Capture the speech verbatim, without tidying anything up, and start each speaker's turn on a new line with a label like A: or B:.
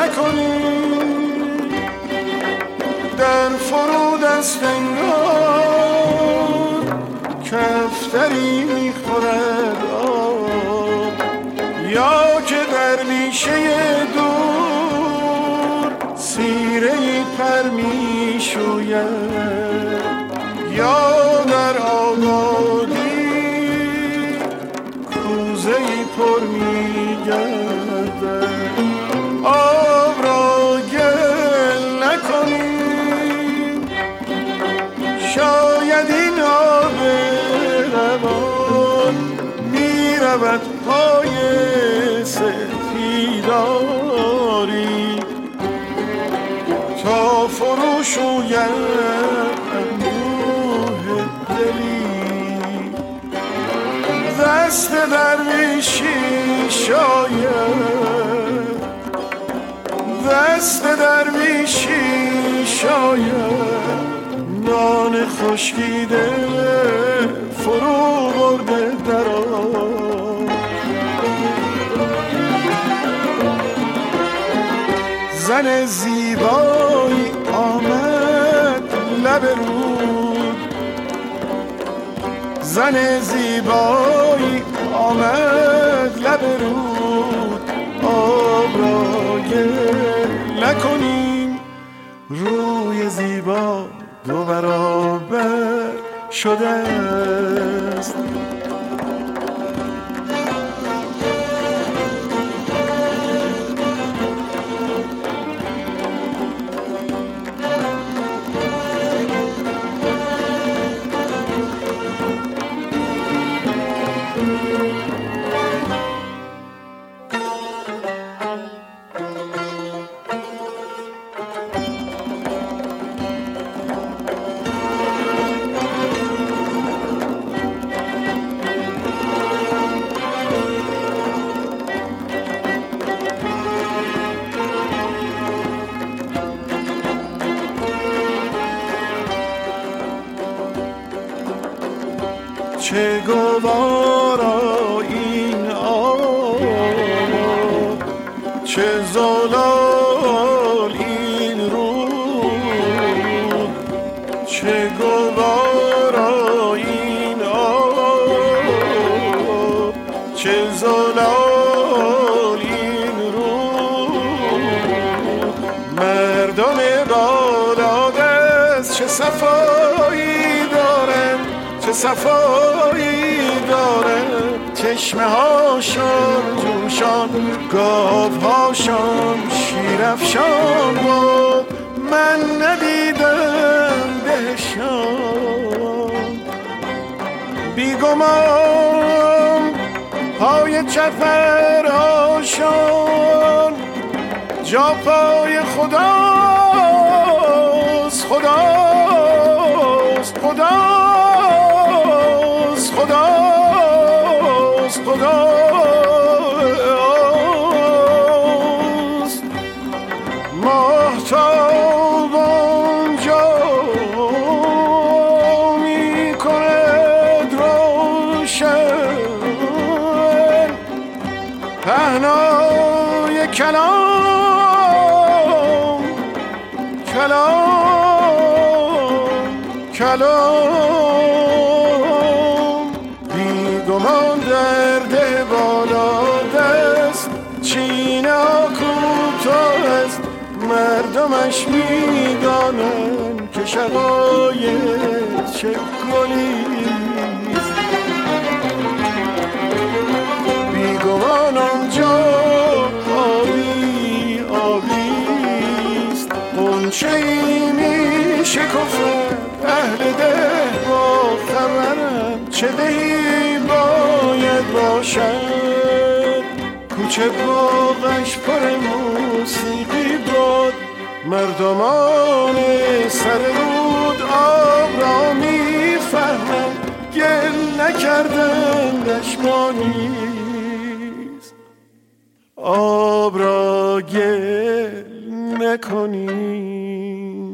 A: نکنی در فرود است انگار کفتری میخورد آب، یا که در بیشه دور سیره پر میشوید، یا در آبادی کوزه پر میگردد. آب را گل نکنی، شاید این آب روان میرود پای سپیداری تا فرو شوید اندوه دلی. دست درویشی شاید، دست درویشی شاید نان خشکیده فرو برده در آب. زن زیبایی آمد لب رود، زن زیبایی آمد لب رود. آب را گل نکنیم، روی زیبا دو برابر شده است. چه گوارا این آب، چه زلال این رود، چه گوارا این آب، چه زلال این رود. مردم بالادست چه صفایی دارن، چه صفایی داره، چشمه هاشون جوشان، گاو هاشون شیرفشان بود. من ندیدم دهشان، بیگمان پای چپر هاشون جا پای خداست، خداست، خداست، خداست، خداست. ماهتاب آنجا می کند روشن پهنای کلام، کلام، کلام. بیگمان درده بالا دست چینا کوتاه است، مردمش میدانن که شقایق چه گلیست. بیگمان آنجا آبی آبیست، غنچه‌ای می شکفد اهل ده با خبرم. چه دهی باید باشد، کوچه باغش پر موسیقی بود. مردمان سر رود آب را میفهمند، گل نکردن دشمانیست. آب را گل نکنی.